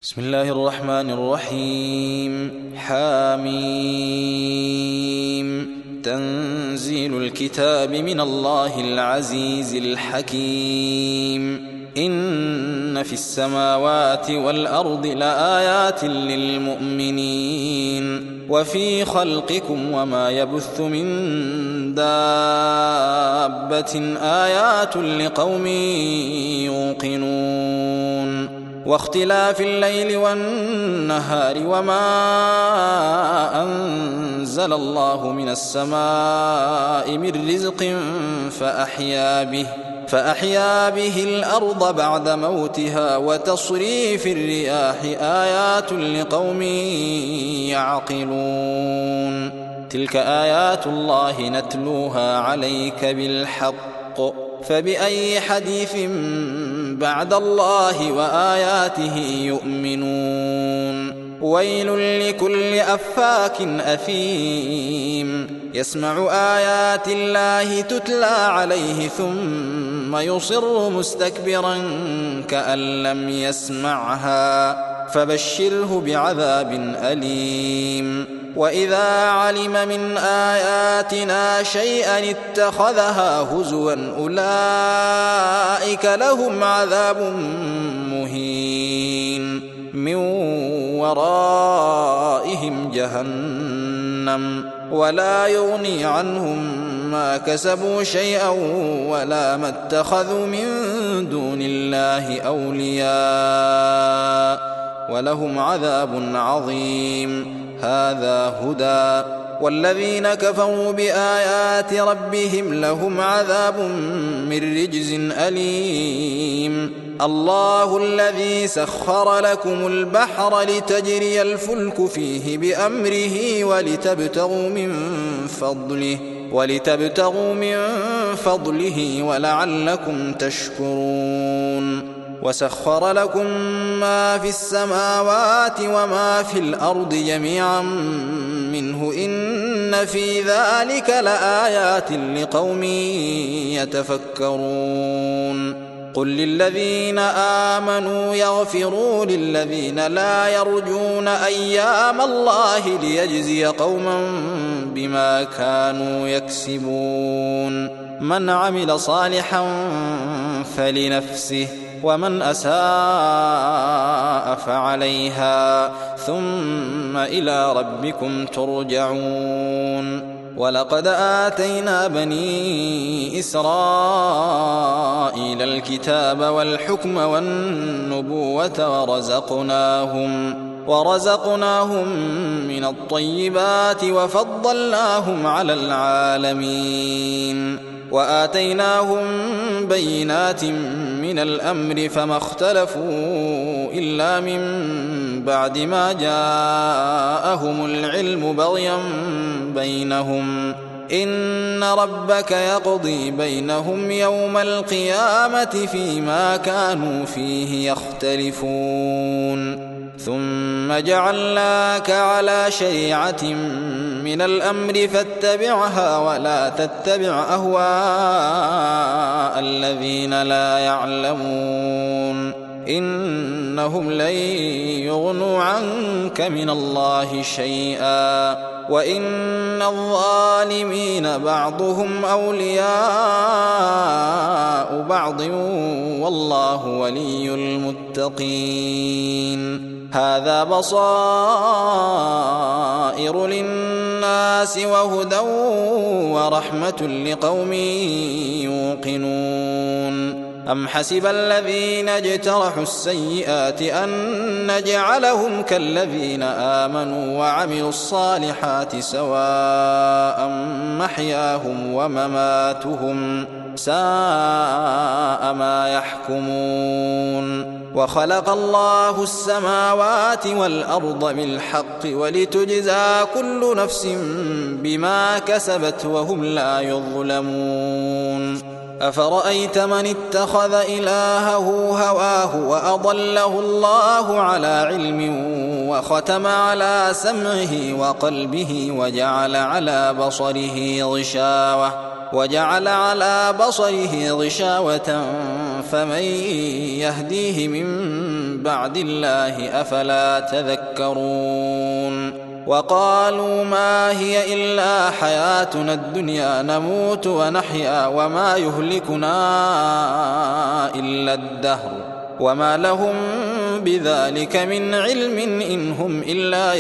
بسم الله الرحمن الرحيم. حاميم. تنزيل الكتاب من الله العزيز الحكيم. إن في السماوات والأرض لآيات للمؤمنين وفي خلقكم وما يبث من دابة آيات لقوم يوقنون واختلاف الليل والنهار وما أنزل الله من السماء من رزق فأحيا به الأرض بعد موتها وتصريف الرياح آيات لقوم يعقلون. تلك آيات الله نتلوها عليك بالحق فبأي حديث بعد الله وآياته يؤمنون. ويل لكل أفاك أثيم يسمع آيات الله تتلى عليه ثم يصر مستكبرا كأن لم يسمعها فبشره بعذاب أليم. وإذا علم من آياتنا شيئا اتخذها هزوا أولئك لهم عذاب مهين من ورائهم جهنم ولا يغني عنهم ما كسبوا شيئا ولا ما اتخذوا من دون الله أولياء ولهم عذاب عظيم. هذا هدى والذين كفروا بآيات ربهم لهم عذاب من رجز أليم. الله الذي سخر لكم البحر لتجري الفلك فيه بأمره ولتبتغوا من فضله ولعلكم تشكرون. وسخر لكم ما في السماوات وما في الأرض جميعا منه إن في ذلك لآيات لقوم يتفكرون. قل للذين آمنوا يغفروا للذين لا يرجون أيام الله ليجزي قوما بما كانوا يكسبون. من عمل صالحا فلنفسه ومن أساء فعليها ثم إلى ربكم ترجعون. ولقد آتينا بني إسرائيل الكتاب والحكم والنبوة ورزقناهم من الطيبات وفضلناهم على العالمين وآتيناهم بينات من الأمر فما اختلفوا إلا من بعد ما جاءهم العلم بغيا بينهم. إن ربك يقضي بينهم يوم القيامة فيما كانوا فيه يختلفون. ثم جعلناك على شريعة من الأمر فاتبعها ولا تتبع أهواء الذين لا يعلمون إنهم لن يغنوا عنك من الله شيئا وإن الظالمين بعضهم أولياء بعض والله ولي المتقين. هذا بصائر للناس وهدى ورحمة لقوم يوقنون. أم حسب الذين اجترحوا السيئات أن نجعلهم كالذين آمنوا وعملوا الصالحات سواء محياهم ومماتهم ساء ما يحكمون. وخلق الله السماوات والأرض بالحق ولتجزى كل نفس بما كسبت وهم لا يظلمون. أفرأيت من اتخذ إلهه هواه وأضله الله على علم وختم على سمعه وقلبه وجعل على بصره غشاوة وجعل على بصره غشاوة فمن يهديه من بعد الله أفلا تذكرون وقالوا ما هي إلا حياتنا الدنيا نموت ونحيا وما يهلكنا إلا الدهر وما لهم بذلك من علم إن هم إلا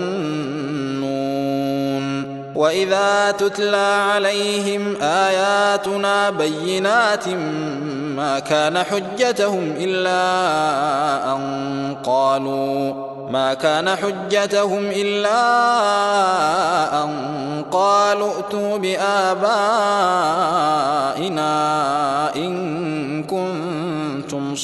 يظنون وإذا تتلى عليهم آياتنا بينات ما كان حجتهم إلا أن قالوا ائتوا بآبائنا إن كنتم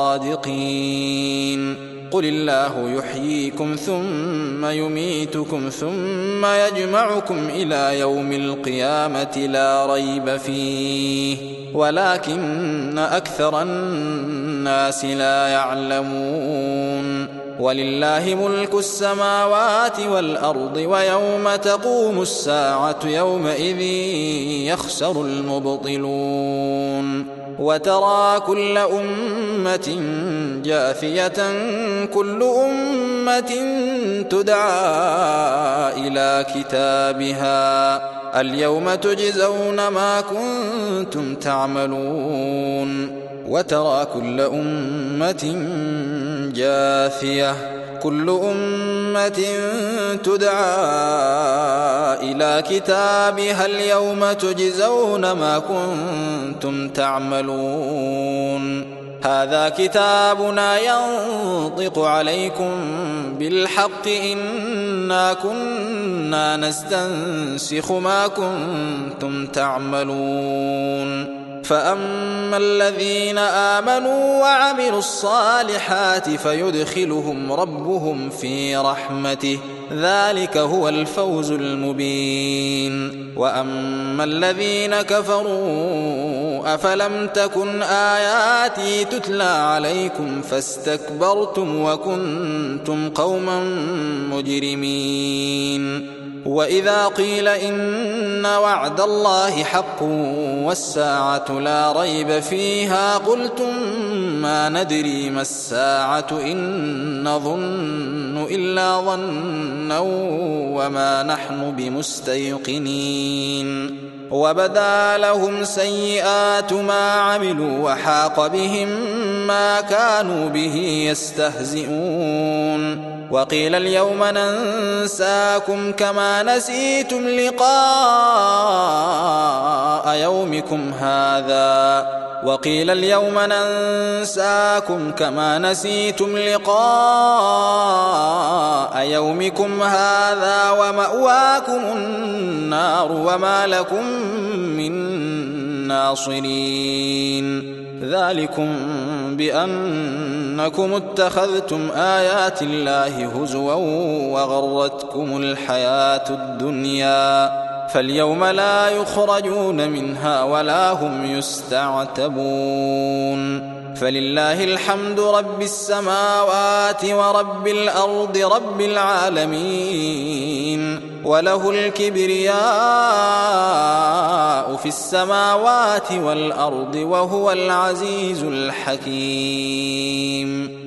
صادقين قل الله يحييكم ثم يميتكم ثم يجمعكم إلى يوم القيامة لا ريب فيه ولكن أكثر الناس لا يعلمون ولله ملك السماوات والأرض ويوم تقوم الساعة يومئذ يخسر المبطلون وترى كل أمة جاثية كل أمة تدعى إلى كتابها اليوم تجزون ما كنتم تعملون وترى كل أمة جاثية كل أمة تدعى إلى كتابها اليوم تجزون ما كنتم تعملون هذا كتابنا ينطق عليكم بالحق إنا كنا نستنسخ ما كنتم تعملون فأما الذين آمنوا وعملوا الصالحات فيدخلهم ربهم في رحمته ذلك هو الفوز المبين وأما الذين كفروا أفلم تكن آياتي تتلى عليكم فاستكبرتم وكنتم قوما مجرمين وإذا قيل إن وعد الله حق والساعة لا ريب فيها قلتم ما ندري ما الساعة إن نظن إلا ظنا وما نحن بمستيقنين وبدا لهم سيئات ما عملوا وحاق بهم ما كانوا به يستهزئون وقيل اليوم ننساكم كما نسيتم لقاء يومكم هذا ومأواكم النار وما لكم من ناصرين ذلكم بأنكم اتخذتم آيات الله هزوا وغرتكم الحياة الدنيا فاليوم لا يخرجون منها ولا هم يستعتبون فلله الحمد رب السماوات ورب الأرض رب العالمين وله الكبرياء في السماوات والأرض وهو العزيز الحكيم